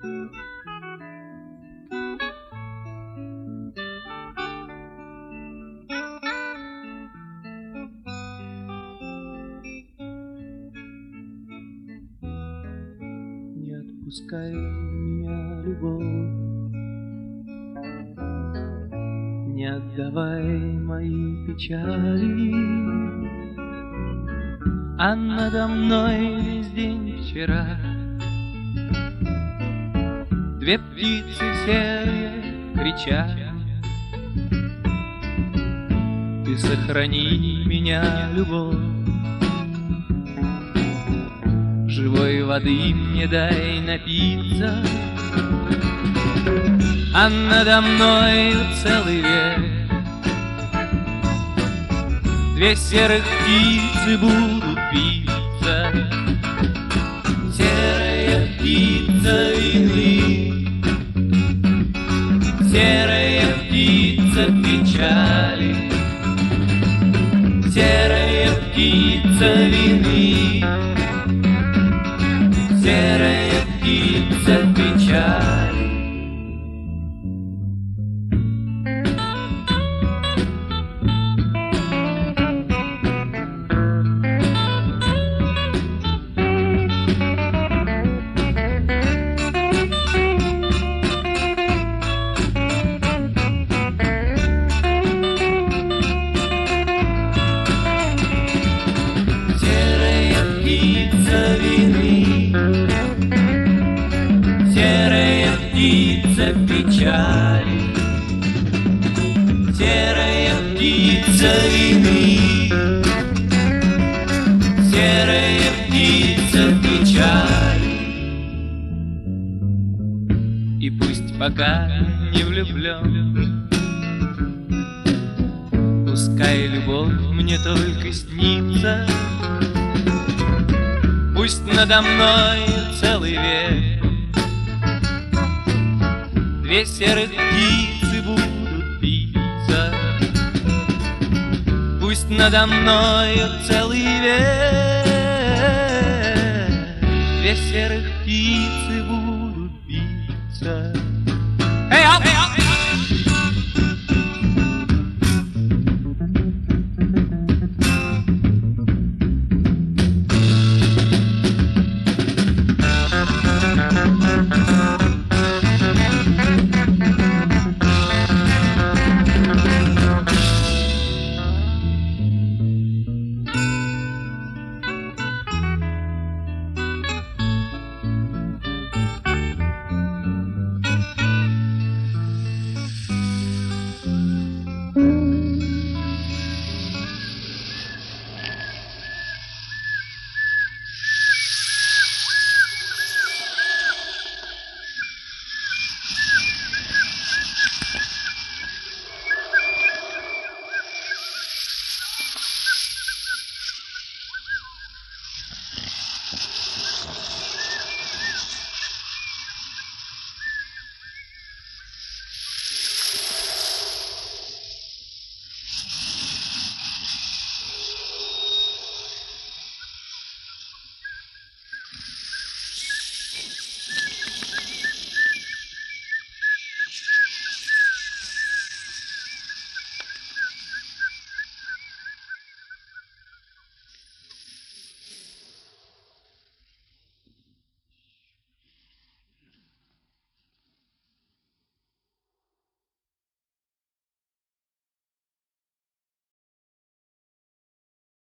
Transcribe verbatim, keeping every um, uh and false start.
Не отпускай меня, любовь, не отдавай мои печали, а надо мной весь день вчера две птицы серые кричат. Ты сохрани меня, любовь, живой воды мне дай напиться, а надо мною целый век две серых птицы будут биться. Серая птица вины, серая птица печали, серая птица вины, серая птица печали. Серая птица печали, серая птица вины, серая птица печали. И пусть пока не влюблен, пускай любовь мне только снится, пусть надо мной целый век две серых птицы будут биться, пусть надо мною целый век две серых птицы будут биться.